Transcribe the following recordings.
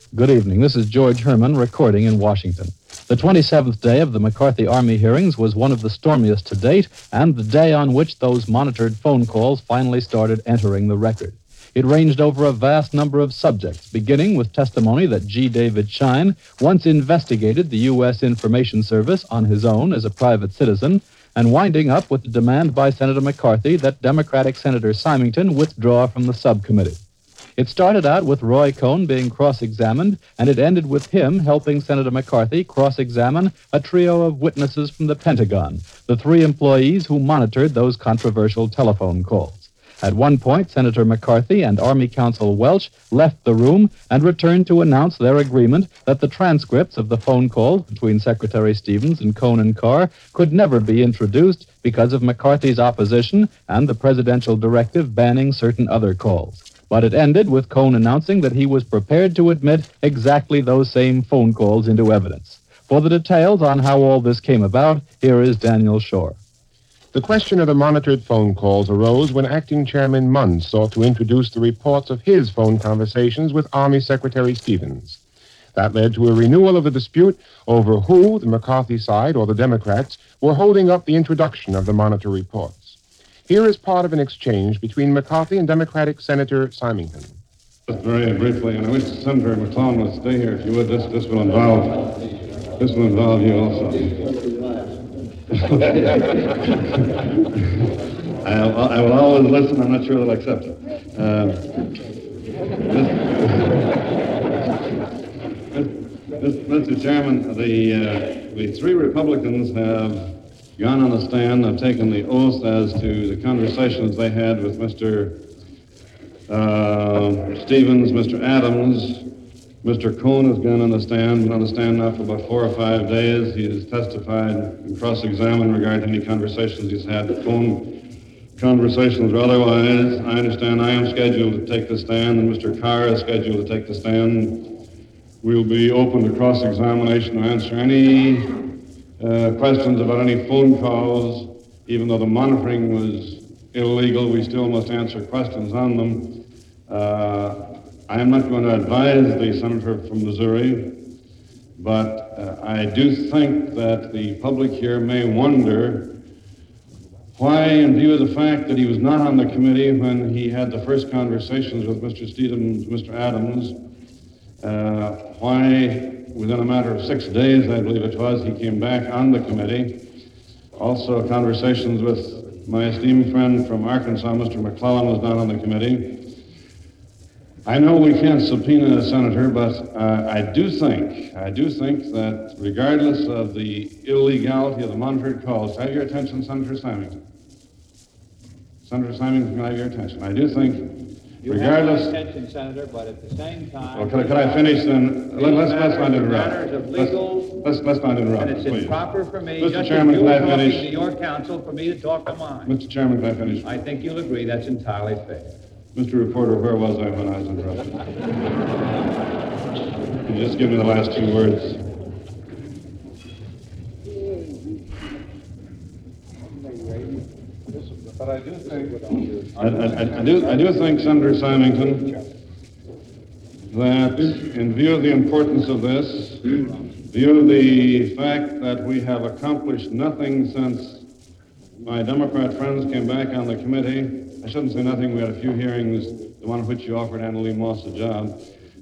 Good evening. This is George Herman recording in Washington. The 27th day of the McCarthy Army hearings was one of the stormiest to date, and the day on which those monitored phone calls finally started entering the record. It ranged over a vast number of subjects, beginning with testimony that G. David Schein once investigated the U.S. Information Service on his own as a private citizen, and winding up with the demand by Senator McCarthy that Democratic Senator Symington withdraw from the subcommittee. It started out with Roy Cohn being cross-examined, and it ended with him helping Senator McCarthy cross-examine a trio of witnesses from the Pentagon, the three employees who monitored those controversial telephone calls. At one point, Senator McCarthy and Army Counsel Welch left the room and returned to announce their agreement that the transcripts of the phone calls between Secretary Stevens and Cohn and Carr could never be introduced because of McCarthy's opposition and the presidential directive banning certain other calls. But it ended with Cohn announcing that he was prepared to admit exactly those same phone calls into evidence. For the details on how all this came about, here is Daniel Shore. The question of the monitored phone calls arose when Acting Chairman Munn sought to introduce the reports of his phone conversations with Army Secretary Stevens. That led to a renewal of the dispute over who, the McCarthy side or the Democrats, were holding up the introduction of the monitor reports. Here is part of an exchange between McCarthy and Democratic Senator Symington. Just very briefly, and I wish Senator McClellan would stay here if you would. This will involve you also. I will always listen. I'm not sure they'll accept it. Mr. Chairman, the three Republicans have gone on the stand and taken the oath as to the conversations they had with Mr. Stevens, Mr. Adams. Mr. Cohn has gone on the stand, been on the stand now for about 4 or 5 days. He has testified and cross-examined regarding any conversations he's had, phone conversations or otherwise. I understand I am scheduled to take the stand, and Mr. Carr is scheduled to take the stand. We'll be open to cross-examination to answer any questions about any phone calls. Even though the monitoring was illegal, we still must answer questions on them. I am not going to advise the senator from Missouri, but I do think that the public here may wonder why, in view of the fact that he was not on the committee when he had the first conversations with Mr. Stevens, Mr. Adams, why within a matter of 6 days, I believe it was, he came back on the committee. Also, conversations with my esteemed friend from Arkansas, Mr. McClellan, was not on the committee. I know we can't subpoena a senator, but I do think that regardless of the illegality of the monitored calls, have your attention, Senator Symington. Senator Symington, can I have your attention? I do think, regardless... You have my attention, Senator, but at the same time... Well, could I finish then? Let's not interrupt. Matters of legal... Let's not interrupt, and it's please. improper for me, Mr. just Chairman, as you can were I talking finish? to your counsel, for me to talk to mine. Mr. Chairman, can I finish? I think you'll agree that's entirely fair. Mr. Reporter, where was I when I was interrupted? Can you just give me the last 2 words? But I do think... I do think, Senator Symington, that in view of the importance of this, view of the fact that we have accomplished nothing since my Democrat friends came back on the committee, I shouldn't say nothing, we had a few hearings, the one in which you offered Anna Lee Moss a job,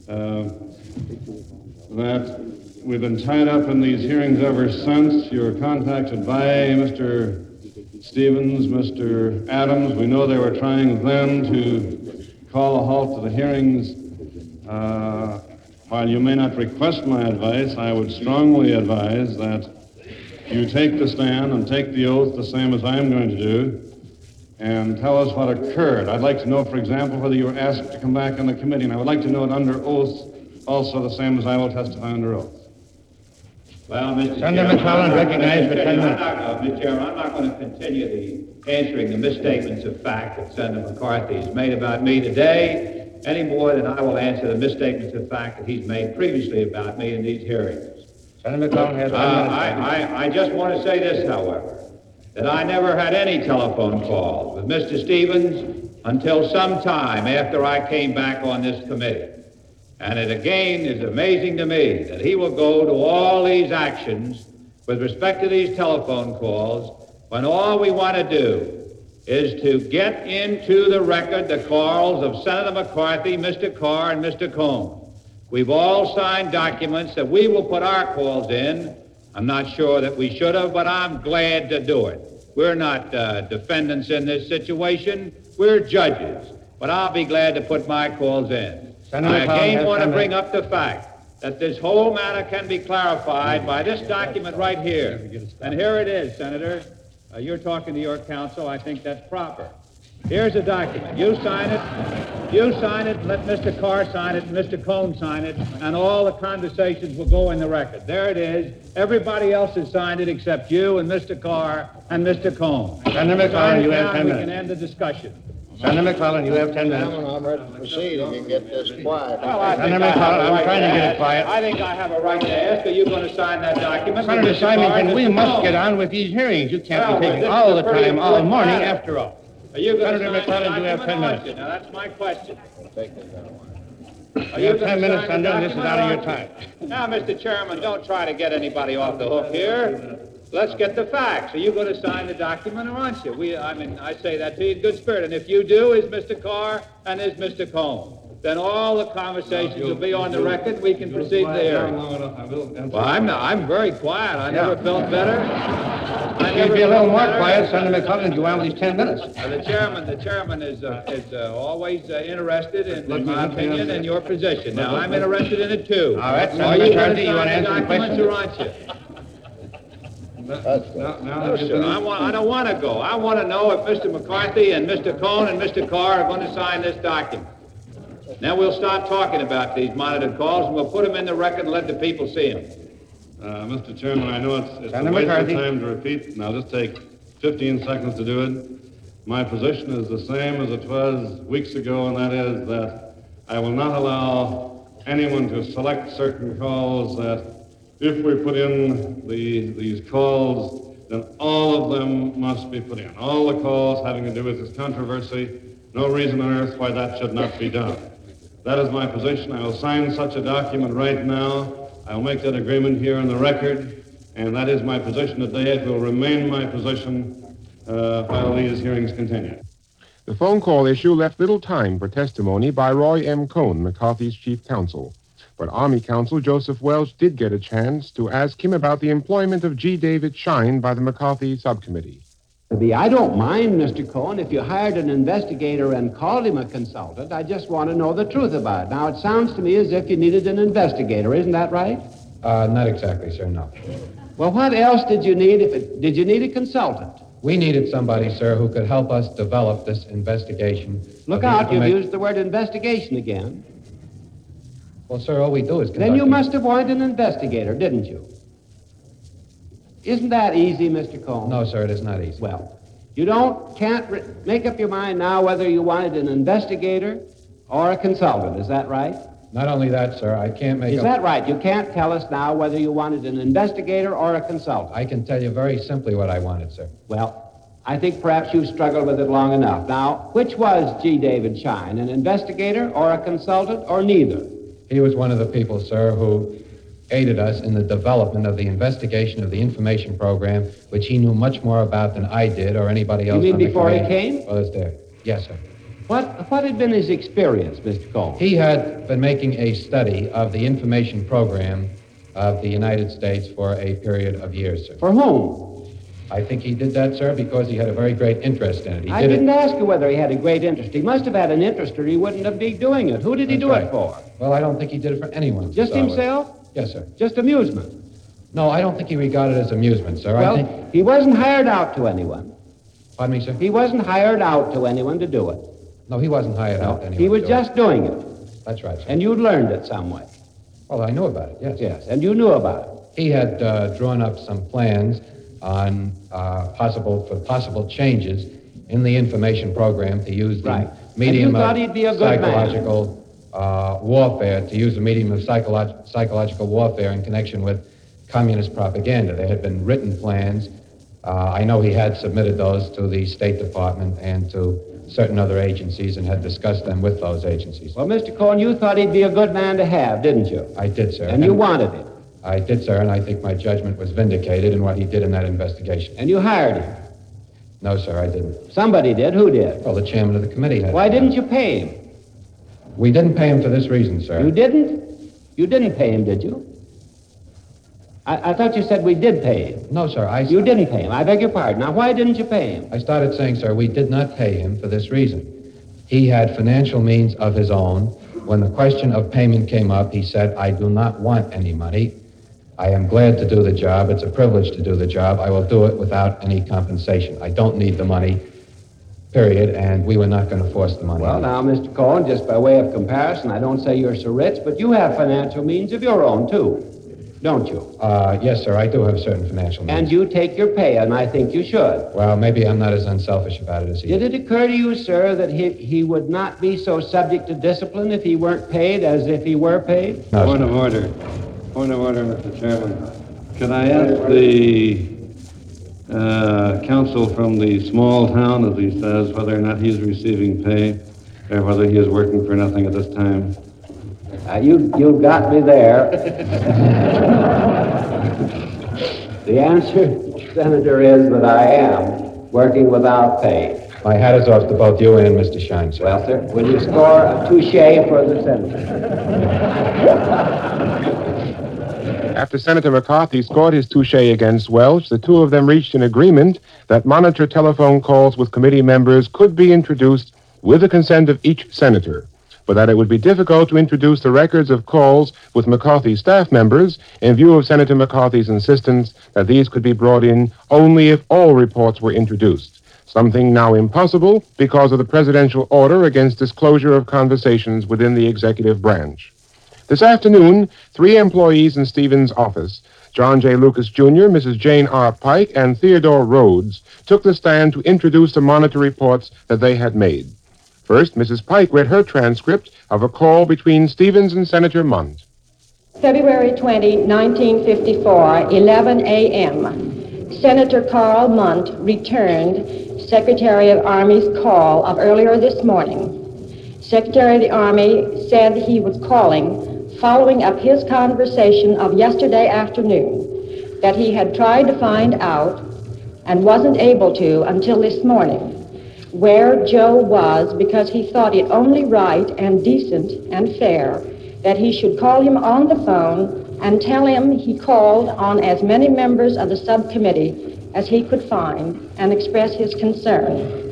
that we've been tied up in these hearings ever since. You were contacted by Mr. Stevens, Mr. Adams. We know they were trying then to call a halt to the hearings. While you may not request my advice, I would strongly advise that you take the stand and take the oath the same as I'm going to do and tell us what occurred. I'd like to know, for example, whether you were asked to come back on the committee, and I would like to know it under oath also the same as I will testify under oath. Well, Mr. Senator McClellan, recognized for 10 minutes. Mr. Chairman, I'm not going to continue answering the misstatements of fact that Senator McCarthy has made about me today, any more than I will answer the misstatements of fact that he's made previously about me in these hearings. Senator McClellan has 10 minutes. I just want to say this, however, that I never had any telephone calls with Mr. Stevens until some time after I came back on this committee. And it again is amazing to me that he will go to all these actions with respect to these telephone calls when all we want to do is to get into the record the calls of Senator McCarthy, Mr. Carr, and Mr. Cohn. We've all signed documents that we will put our calls in. I'm not sure that we should have, but I'm glad to do it. We're not defendants in this situation. We're judges. But I'll be glad to put my calls in. I again want to bring up the fact that this whole matter can be clarified by this document right here. And here it is, Senator. You're talking to your counsel. I think that's proper. Here's a document. You sign it. You sign it. Let Mr. Carr sign it and Mr. Cohn sign it, and all the conversations will go in the record. There it is. Everybody else has signed it except you and Mr. Carr and Mr. Cohn. Senator McClellan, you have 10 minutes. We can end the discussion. Senator McClellan, you have 10 minutes. I'm ready to proceed and you get this quiet. Well, I Senator think I have McClellan, a I'm right trying to get it quiet. I think I have a right to ask, are you going to sign that document? Senator Mr. Carr and Symington, we Mr. must Cohn? get on with these hearings. You can't Well, be taking this all is the a pretty time, all important morning, matter. after all. Are you going Senator to sign McClellan, the you have 10 document or minutes. aren't you? Now, that's my question. You have 10 minutes, Senator. This is out of your time. Now, Mr. Chairman, don't try to get anybody off the hook here. Let's get the facts. Are you going to sign the document or aren't you? I say that to you in good spirit. And if you do, is Mr. Carr and is Mr. Cohn. Then all the conversations will be on the record. We can proceed there. Well, I'm very quiet. I never felt better. You'd be a little more quiet, Senator McClellan. You want these 10 minutes? The chairman is always interested in my opinion and your position. Now, I'm interested in it, too. All right, Are Senator you going McCarthy, to you want to sign the answer the documents question? or aren't you? No, sir. I don't want to go. I want to know if Mr. McCarthy and Mr. Cohn and Mr. Carr are going to sign this document. Now we'll start talking about these monitored calls, and we'll put them in the record and let the people see them. Mr. Chairman, I know it's a Senator waste of McCarthy. time to repeat, and I'll just take 15 seconds to do it. My position is the same as it was weeks ago, and that is that I will not allow anyone to select certain calls that if we put in these calls, then all of them must be put in. All the calls having to do with this controversy, no reason on earth why that should not be done. That is my position. I will sign such a document right now. I will make that agreement here on the record, and that is my position today. It will remain my position while these hearings continue. The phone call issue left little time for testimony by Roy M. Cohn, McCarthy's chief counsel. But Army counsel Joseph Welch did get a chance to ask him about the employment of G. David Shine by the McCarthy subcommittee. I don't mind, Mr. Cohn, if you hired an investigator and called him a consultant. I just want to know the truth about it. Now, it sounds to me as if you needed an investigator. Isn't that right? Not exactly, sir, no. Well, what else did you need? Did you need a consultant? We needed somebody, sir, who could help us develop this investigation. Look out, you've used the word investigation again. Well, sir, all we do is conduct... Then you must have wanted an investigator, didn't you? Isn't that easy, Mr. Cohn? No, sir, it is not easy. Well, you can't make up your mind now whether you wanted an investigator or a consultant. Is that right? Not only that, sir, I can't make Is that right? You can't tell us now whether you wanted an investigator or a consultant. I can tell you very simply what I wanted, sir. Well, I think perhaps you've struggled with it long enough. Now, which was G. David Shine, an investigator or a consultant or neither? He was one of the people, sir, who aided us in the development of the investigation of the information program, which he knew much more about than I did or anybody else. You mean on the before he committee. came? Well, it's there. Yes, sir. What had been his experience, Mr. Cohn? He had been making a study of the information program of the United States for a period of years, sir. For whom? I think he did that, sir, because he had a very great interest in it. I didn't ask you whether he had a great interest. He must have had an interest or he wouldn't have been doing it. Who did he do it for? Well, I don't think he did it for anyone. Just to start himself? with. Yes, sir. Just amusement? No, I don't think he regarded it as amusement, sir. Well, I think... he wasn't hired out to anyone. Pardon me, sir? He wasn't hired out to anyone to do it. No, he wasn't hired out to anyone. He was to do it. just doing it. That's right, sir. And you learned it some way. Well, I knew about it, yes. Yes, and you knew about it. He had drawn up some plans on possible changes in the information program to use the Right. medium And you thought of he'd be a good man. psychological warfare, to use the medium of psychological warfare in connection with communist propaganda. There had been written plans. I know he had submitted those to the State Department and to certain other agencies and had discussed them with those agencies. Well, Mr. Cohen, you thought he'd be a good man to have, didn't you? I did, sir. And you wanted him. I did, sir, and I think my judgment was vindicated in what he did in that investigation. And you hired him. No, sir, I didn't. Somebody did. Who did? Well, the chairman of the committee had. Why didn't you pay him? We didn't pay him for this reason, sir. You didn't? You didn't pay him, did you? I thought you said we did pay him. No, sir, You didn't pay him. I beg your pardon. Now, why didn't you pay him? I started saying, sir, we did not pay him for this reason. He had financial means of his own. When the question of payment came up, he said, I do not want any money. I am glad to do the job. It's a privilege to do the job. I will do it without any compensation. I don't need the money, period, and we were not going to force the money. Well, now, Mr. Cohen, just by way of comparison, I don't say you're so rich, but you have financial means of your own, too, don't you? Yes, sir, I do have certain financial means. And you take your pay, and I think you should. Well, maybe I'm not as unselfish about it as he is. Did it occur to you, sir, that he would not be so subject to discipline if he weren't paid as if he were paid? No, Point of order. Point of order, Mr. Chairman. Can I ask the counsel from the small town, as he says, whether or not he is receiving pay or whether he is working for nothing at this time? You got me there. The answer, Senator, is that I am working without pay. My hat is off to both you and Mr. Shine, sir. Well, sir, will you score a touche for the senator? After Senator McCarthy scored his touche against Welch, the two of them reached an agreement that monitor telephone calls with committee members could be introduced with the consent of each senator, but that it would be difficult to introduce the records of calls with McCarthy's staff members in view of Senator McCarthy's insistence that these could be brought in only if all reports were introduced, something now impossible because of the presidential order against disclosure of conversations within the executive branch. This afternoon, 3 employees in Stevens' office, John J. Lucas, Jr., Mrs. Jane R. Pike, and Theodore Rhodes, took the stand to introduce the monitor reports that they had made. First, Mrs. Pike read her transcript of a call between Stevens and Senator Mundt. February 20, 1954, 11 a.m. Senator Carl Mundt returned Secretary of Army's call of earlier this morning. Secretary of the Army said he was calling following up his conversation of yesterday afternoon, that he had tried to find out and wasn't able to until this morning where Joe was, because he thought it only right and decent and fair that he should call him on the phone and tell him he called on as many members of the subcommittee as he could find and express his concern.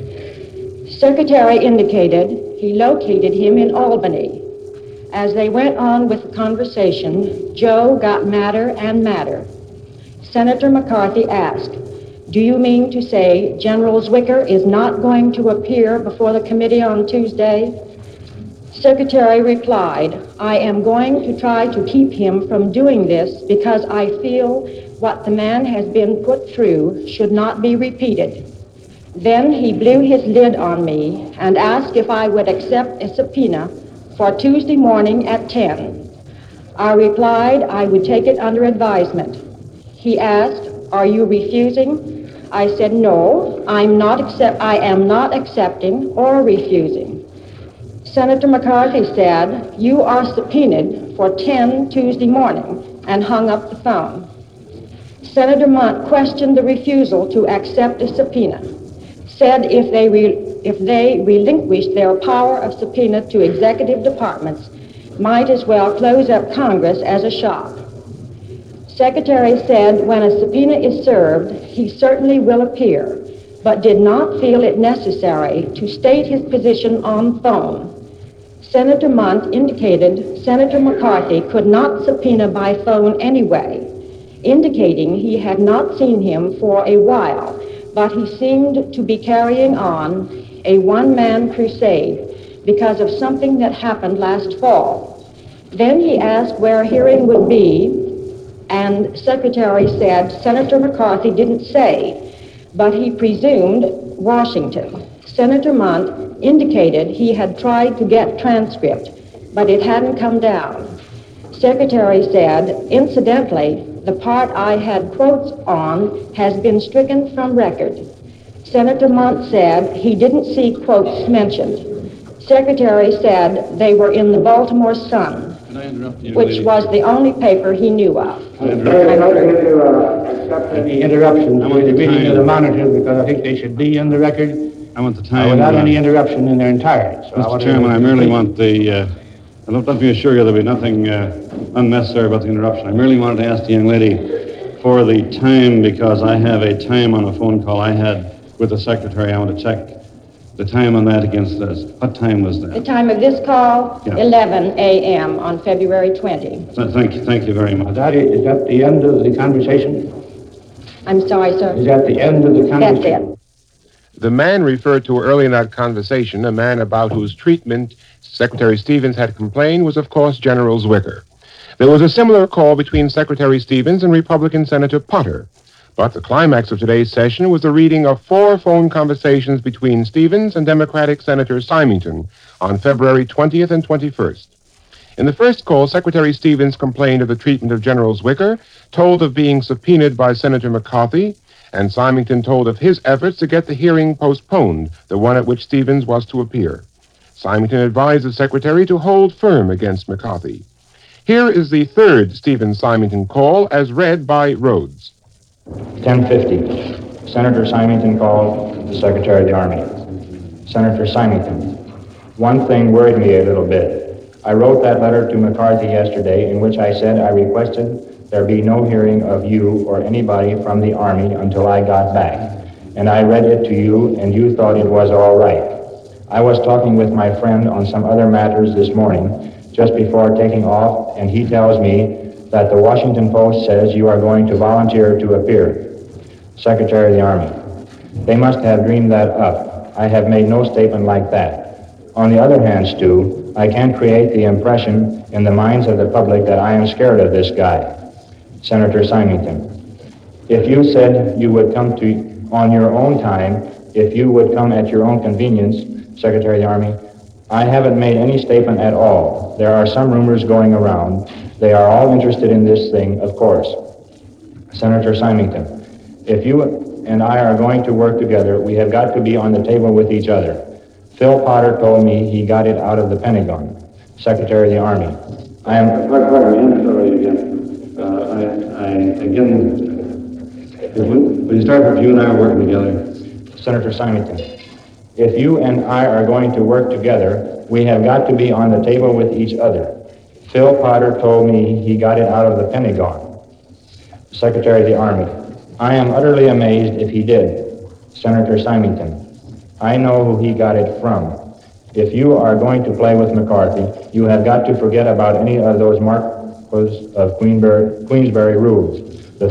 Secretary indicated he located him in Albany. As they went on with the conversation, Joe got madder and madder. Senator McCarthy asked, "Do you mean to say General Zwicker is not going to appear before the committee on Tuesday?" Secretary replied, "I am going to try to keep him from doing this because I feel what the man has been put through should not be repeated." Then he blew his lid on me and asked if I would accept a subpoena for Tuesday morning at 10. I replied I would take it under advisement. He asked, "Are you refusing?" I said, "No, I am not accepting or refusing." Senator McCarthy said, "You are subpoenaed for 10 Tuesday morning," and hung up the phone. Senator Mundt questioned the refusal to accept a subpoena, said if they relinquished their power of subpoena to executive departments, might as well close up Congress as a shop. Secretary said when a subpoena is served, he certainly will appear, but did not feel it necessary to state his position on phone. Senator Mundt indicated Senator McCarthy could not subpoena by phone anyway, indicating he had not seen him for a while, but he seemed to be carrying on a one-man crusade because of something that happened last fall. Then he asked where a hearing would be, and Secretary said Senator McCarthy didn't say, but he presumed Washington. Senator Mundt indicated he had tried to get transcript, but it hadn't come down. Secretary said, "Incidentally, the part I had quotes on has been stricken from record." Senator Munt said he didn't see quotes mentioned. Secretary said they were in the Baltimore Sun, Can I interrupt you, which lady? was the only paper he knew of. Can I interrupt you? Accept any interruptions I want with the the reading time. of the monitor because I think they should be in the record I want the time. without any interruption in their entirety. So Mr. Chairman, I merely want the, let me assure you there'll be nothing unnecessary about the interruption. I merely wanted to ask the young lady for the time because I have a time on a phone call I had with the secretary. I want to check the time on that against this. What time was The that? time of this call, Yeah. 11 a.m. on February 20. Thank you very much. Is that the end of the conversation? I'm sorry, sir. Is that the end of the That's conversation? it. The man referred to early in that conversation, a man about whose treatment Secretary Stevens had complained, was, of course, General Zwicker. There was a similar call between Secretary Stevens and Republican Senator Potter. But the climax of today's session was the reading of 4 phone conversations between Stevens and Democratic Senator Symington on February 20th and 21st. In the first call, Secretary Stevens complained of the treatment of General Zwicker, told of being subpoenaed by Senator McCarthy, and Symington told of his efforts to get the hearing postponed, the one at which Stevens was to appear. Symington advised the Secretary to hold firm against McCarthy. Here is the third Stevens-Symington call as read by Rhodes. 10:50. Senator Symington called the Secretary of the Army. Senator Symington, one thing worried me a little bit. I wrote that letter to McCarthy yesterday in which I said I requested there be no hearing of you or anybody from the Army until I got back. And I read it to you, and you thought it was all right. I was talking with my friend on some other matters this morning, just before taking off, and he tells me that the Washington Post says you are going to volunteer to appear. Secretary of the Army, they must have dreamed that up. I have made no statement like that. On the other hand, Stu, I can't create the impression in the minds of the public that I am scared of this guy. Senator Symington, if you said you would come to on your own time, if you would come at your own convenience, Secretary of the Army, I haven't made any statement at all. There are some rumors going around. They are all interested in this thing, of course. Senator Symington, if you and I are going to work together, we have got to be on the table with each other. Phil Potter told me he got it out of the Pentagon. Secretary of the Army, I am... Will you start with you and I are working together? Senator Symington, if you and I are going to work together, we have got to be on the table with each other. Phil Potter told me he got it out of the Pentagon. Secretary of the Army, I am utterly amazed if he did. Senator Symington, I know who he got it from. If you are going to play with McCarthy, you have got to forget about any of those Marquis of Queensberry rules. The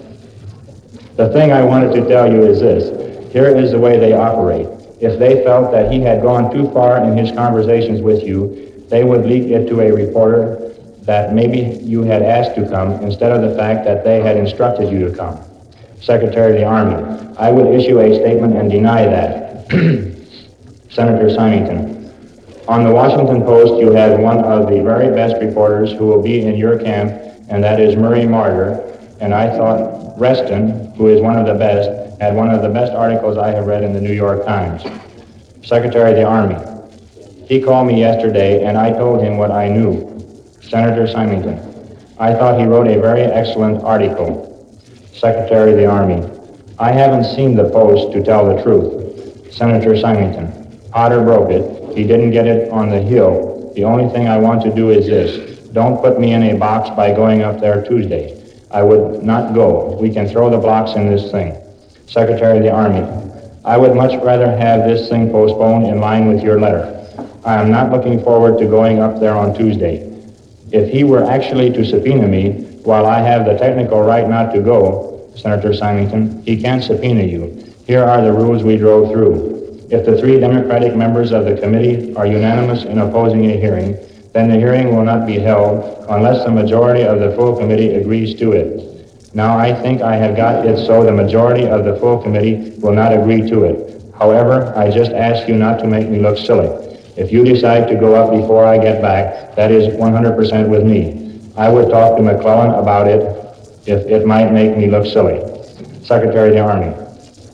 thing I wanted to tell you is this. Here is the way they operate. If they felt that he had gone too far in his conversations with you, they would leak it to a reporter that maybe you had asked to come instead of the fact that they had instructed you to come. Secretary of the Army, I would issue a statement and deny that. Senator Symington, on the Washington Post, you had one of the very best reporters who will be in your camp, and that is Murray Martyr, and I thought Reston, who is one of the best, had one of the best articles I have read in the New York Times. Secretary of the Army, he called me yesterday, and I told him what I knew. Senator Symington, I thought he wrote a very excellent article. Secretary of the Army, I haven't seen the Post to tell the truth. Senator Symington, Potter broke it. He didn't get it on the Hill. The only thing I want to do is this. Don't put me in a box by going up there Tuesday. I would not go. We can throw the blocks in this thing. Secretary of the Army, I would much rather have this thing postponed in line with your letter. I am not looking forward to going up there on Tuesday. If he were actually to subpoena me, while I have the technical right not to go, Senator Symington, he can't subpoena you. Here are the rules we drove through. If the 3 Democratic members of the committee are unanimous in opposing a hearing, then the hearing will not be held unless the majority of the full committee agrees to it. Now, I think I have got it so the majority of the full committee will not agree to it. However, I just ask you not to make me look silly. If you decide to go up before I get back, that is 100% with me. I would talk to McClellan about it if it might make me look silly. Secretary of the Army,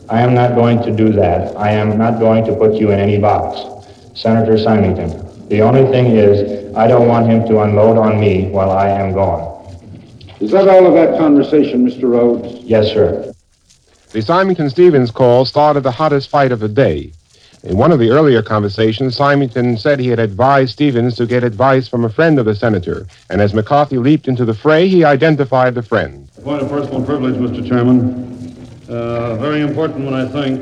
I am not going to do that. I am not going to put you in any box. Senator Symington, the only thing is I don't want him to unload on me while I am gone. Is that all of that conversation, Mr. Rhodes? Yes, sir. The Symington-Stevens call started the hottest fight of the day. In one of the earlier conversations, Symington said he had advised Stevens to get advice from a friend of the senator, and as McCarthy leaped into the fray, he identified the friend. Point of personal privilege, Mr. Chairman. Very important one, I think.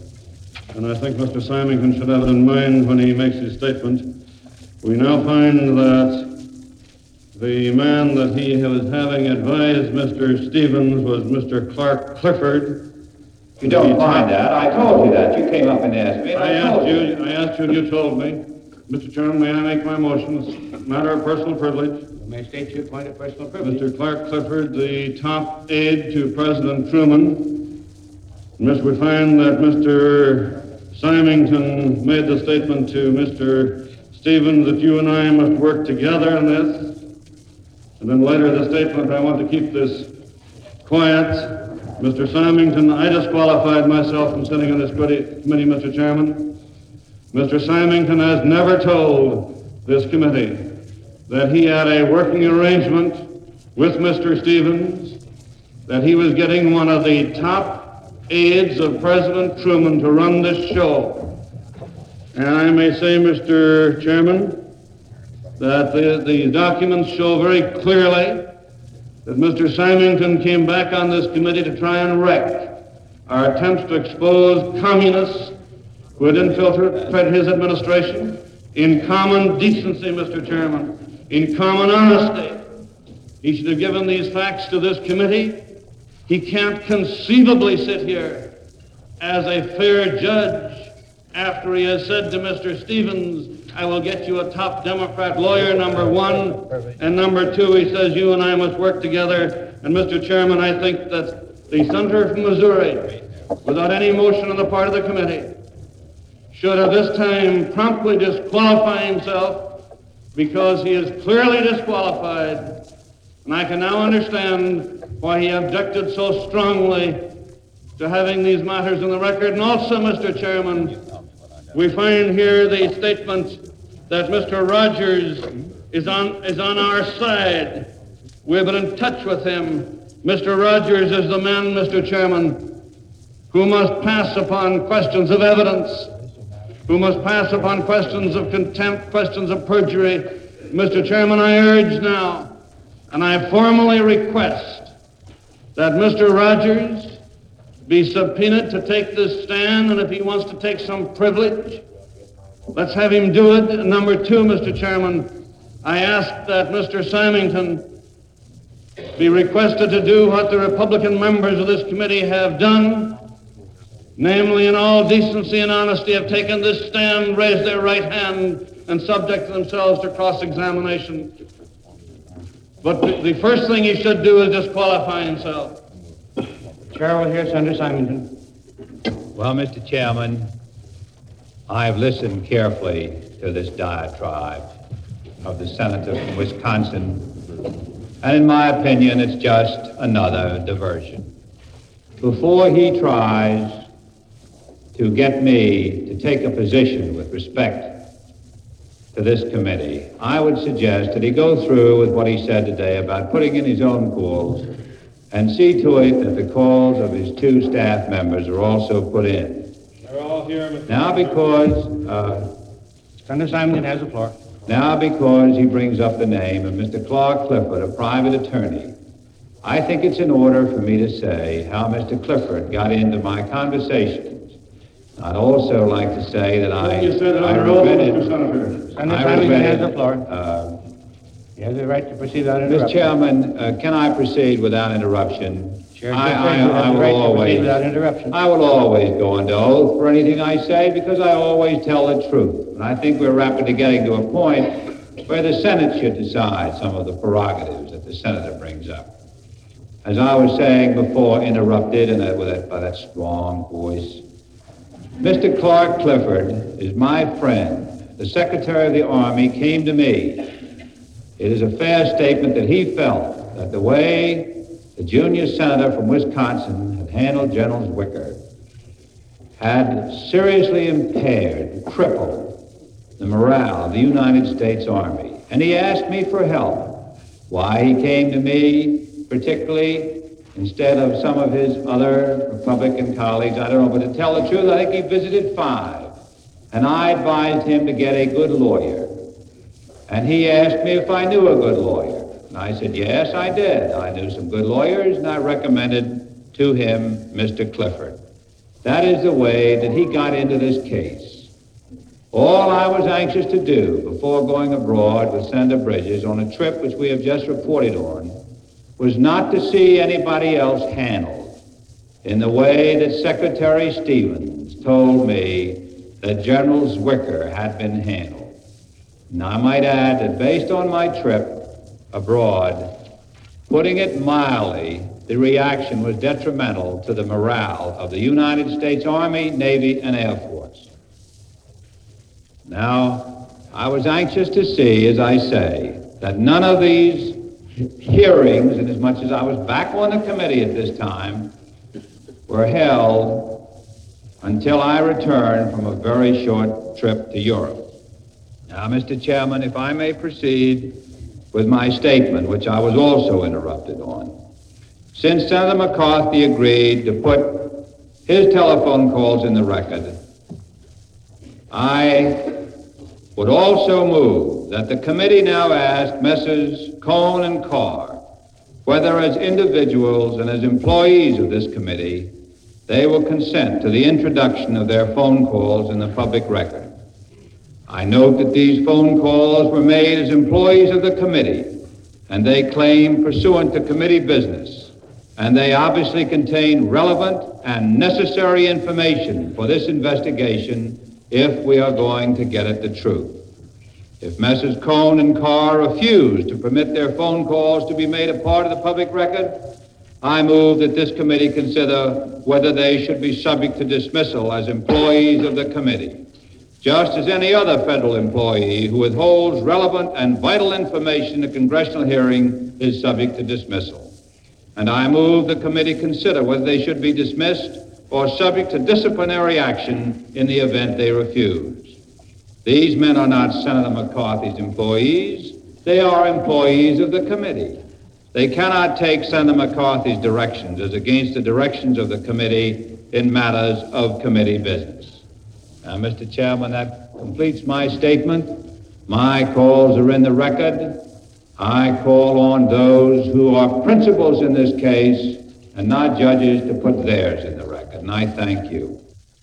And I think Mr. Symington should have it in mind when he makes his statement. We now find that the man that he was having advised Mr. Stevens was Mr. Clark Clifford. You don't find that. I told you that. You came up and asked me. I asked you and you told me. Mr. Chairman, may I make my motion? It's a matter of personal privilege. You may state your point of personal privilege. Mr. Clark Clifford, the top aide to President Truman. We find that Mr. Symington made the statement to Mr. Stevens that you and I must work together on this. And then later the statement, I want to keep this quiet. Mr. Symington, I disqualified myself from sitting on this committee, Mr. Chairman. Mr. Symington has never told this committee that he had a working arrangement with Mr. Stevens, that he was getting one of the top aides of President Truman to run this show. And I may say, Mr. Chairman, that the documents show very clearly that Mr. Symington came back on this committee to try and wreck our attempts to expose communists who had infiltrated his administration in common decency, Mr. Chairman, in common honesty. He should have given these facts to this committee. He can't conceivably sit here as a fair judge after he has said to Mr. Stevens, I will get you a top Democrat lawyer, number one, and number two, he says you and I must work together. And Mr. Chairman, I think that the senator from Missouri, without any motion on the part of the committee, should at this time promptly disqualify himself because he is clearly disqualified. And I can now understand why he objected so strongly to having these matters in the record. And also, Mr. Chairman, we find here the statement that Mr. Rogers is on our side. We've been in touch with him. Mr. Rogers is the man, Mr. Chairman, who must pass upon questions of evidence, who must pass upon questions of contempt, questions of perjury. Mr. Chairman, I urge now, and I formally request that Mr. Rogers be subpoenaed to take this stand, and if he wants to take some privilege, let's have him do it. And number two, Mr. Chairman, I ask that Mr. Symington be requested to do what the Republican members of this committee have done, namely, in all decency and honesty, have taken this stand, raised their right hand, and subjected themselves to cross-examination. But the first thing he should do is disqualify himself. Chair will hear Senator Symington. Well, Mr. Chairman, I've listened carefully to this diatribe of the senator from Wisconsin, and in my opinion, it's just another diversion. Before he tries to get me to take a position with respect to this committee, I would suggest that he go through with what he said today about putting in his own calls and see to it that the calls of his two staff members are also put in. They're all here, Mr. Now because... Senator Symington has the floor. Now because he brings up the name of Mr. Clark Clifford, a private attorney, I think it's in order for me to say how Mr. Clifford got into my conversations. I'd also like to say that I regretted... Senator Symington has the floor. You have the right to proceed without interruption. Mr. Chairman, can I proceed without interruption? Chair, I will always go into oath for anything I say because I always tell the truth. And I think we're rapidly getting to a point where the Senate should decide some of the prerogatives that the senator brings up. As I was saying before, interrupted by that strong voice, Mr. Clark Clifford is my friend. The Secretary of the Army came to me. It is a fair statement that he felt that the way the junior senator from Wisconsin had handled General Zwicker had seriously impaired, crippled the morale of the United States Army. And he asked me for help. Why he came to me, particularly, instead of some of his other Republican colleagues, I don't know, but to tell the truth, I think he visited 5. And I advised him to get a good lawyer. And he asked me if I knew a good lawyer. And I said, yes, I did. I knew some good lawyers, and I recommended to him Mr. Clifford. That is the way that he got into this case. All I was anxious to do before going abroad with Senator Bridges on a trip which we have just reported on was not to see anybody else handled in the way that Secretary Stevens told me that General Zwicker had been handled. And I might add that based on my trip abroad, putting it mildly, the reaction was detrimental to the morale of the United States Army, Navy, and Air Force. Now, I was anxious to see, as I say, that none of these hearings, and as much as I was back on the committee at this time, were held until I returned from a very short trip to Europe. Now, Mr. Chairman, if I may proceed with my statement, which I was also interrupted on. Since Senator McCarthy agreed to put his telephone calls in the record, I would also move that the committee now ask Messrs. Cohn and Carr whether as individuals and as employees of this committee they will consent to the introduction of their phone calls in the public record. I note that these phone calls were made as employees of the committee, and they claim pursuant to committee business, and they obviously contain relevant and necessary information for this investigation if we are going to get at the truth. If Messrs. Cohn and Carr refuse to permit their phone calls to be made a part of the public record, I move that this committee consider whether they should be subject to dismissal as employees of the committee, just as any other federal employee who withholds relevant and vital information in a congressional hearing is subject to dismissal. And I move the committee consider whether they should be dismissed or subject to disciplinary action in the event they refuse. These men are not Senator McCarthy's employees. They are employees of the committee. They cannot take Senator McCarthy's directions as against the directions of the committee in matters of committee business. Now, Mr. Chairman, that completes my statement. My calls are in the record. I call on those who are principals in this case and not judges to put theirs in the record. And I thank you.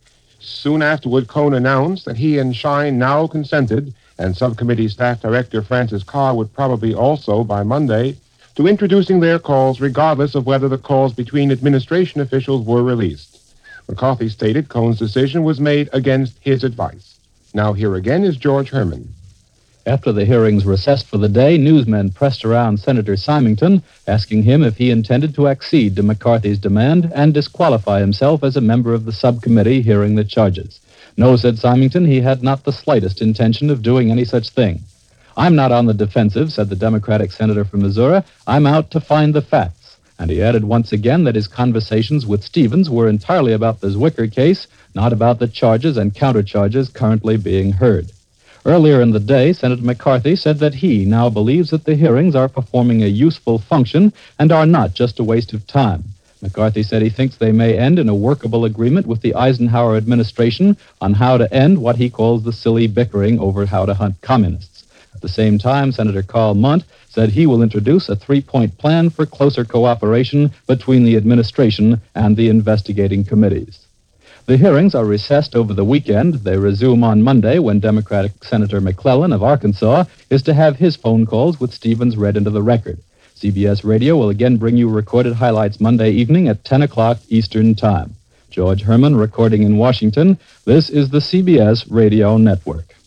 Soon afterward, Cohn announced that he and Schein now consented, and Subcommittee Staff Director Francis Carr would probably also, by Monday, to introducing their calls regardless of whether the calls between administration officials were released. McCarthy stated Cohn's decision was made against his advice. Now here again is George Herman. After the hearings recessed for the day, newsmen pressed around Senator Symington, asking him if he intended to accede to McCarthy's demand and disqualify himself as a member of the subcommittee hearing the charges. No, said Symington, he had not the slightest intention of doing any such thing. I'm not on the defensive, said the Democratic senator from Missouri. I'm out to find the facts. And he added once again that his conversations with Stevens were entirely about the Zwicker case, not about the charges and countercharges currently being heard. Earlier in the day, Senator McCarthy said that he now believes that the hearings are performing a useful function and are not just a waste of time. McCarthy said he thinks they may end in a workable agreement with the Eisenhower administration on how to end what he calls the silly bickering over how to hunt communists. At the same time, Senator Carl Munt said he will introduce a 3-point plan for closer cooperation between the administration and the investigating committees. The hearings are recessed over the weekend. They resume on Monday when Democratic Senator McClellan of Arkansas is to have his phone calls with Stevens read into the record. CBS Radio will again bring you recorded highlights Monday evening at 10 o'clock Eastern Time. George Herman reporting in Washington. This is the CBS Radio Network.